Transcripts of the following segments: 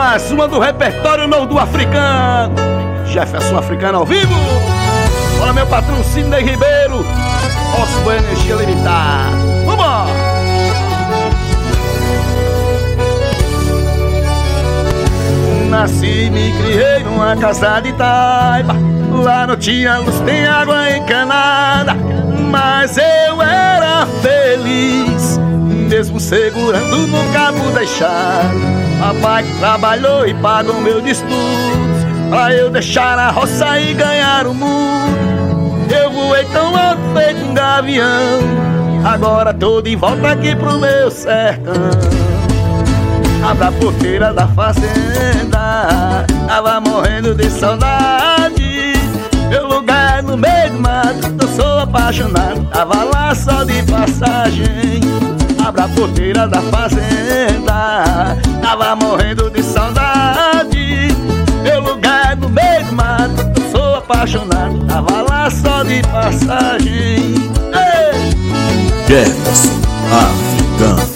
mais uma do repertório novo do Africano. Jefferson Africano ao vivo. Olha meu patrão Sidney Ribeiro, Osco Energia Limitada. Vamos! Nasci e me criei numa casa de taipa. Lá não tinha luz, tem água encanada, mas eu era feliz, mesmo segurando no cabo da chave. Papai que trabalhou e pagou meus estudos, pra eu deixar a roça e ganhar o mundo. Eu voei tão alto feito um gavião, agora tô de volta aqui pro meu sertão. Abra a porteira da fazenda, tava morrendo de saudade. Meu lugar é no meio do mato, eu sou apaixonado, tava lá só de passagem. Abra a porteira da fazenda, tava morrendo de saudade. Meu lugar é no meio do mato, eu sou apaixonado, tava lá só de passagem. Ei! Jefferson Africano.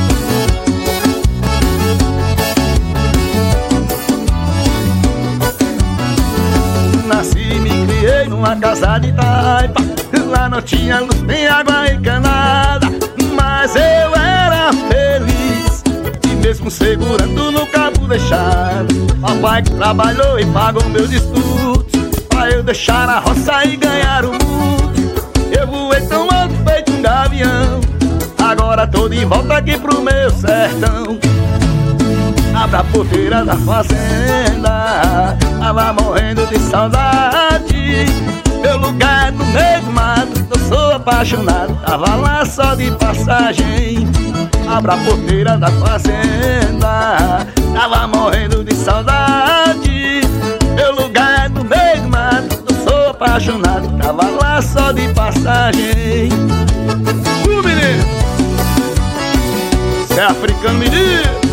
Nasci e me criei numa casa de taipa. Lá não tinha luz, nem água encanada, mas eu era feliz, e mesmo segurando no cabo deixado. Papai que trabalhou e pagou meus estudos, pra eu deixar a roça e ganhar o mundo. Eu voei tão alto feito um gavião, agora tô de volta aqui pro meu sertão. Abra a porteira da fazenda, tava morrendo de saudade. Meu lugar é no meio do mato, eu sou apaixonado, tava lá só de passagem. Abra a porteira da fazenda, tava morrendo de saudade. Meu lugar é no meio do mato, eu sou apaixonado, tava lá só de passagem. Menino, cê é africano, menino.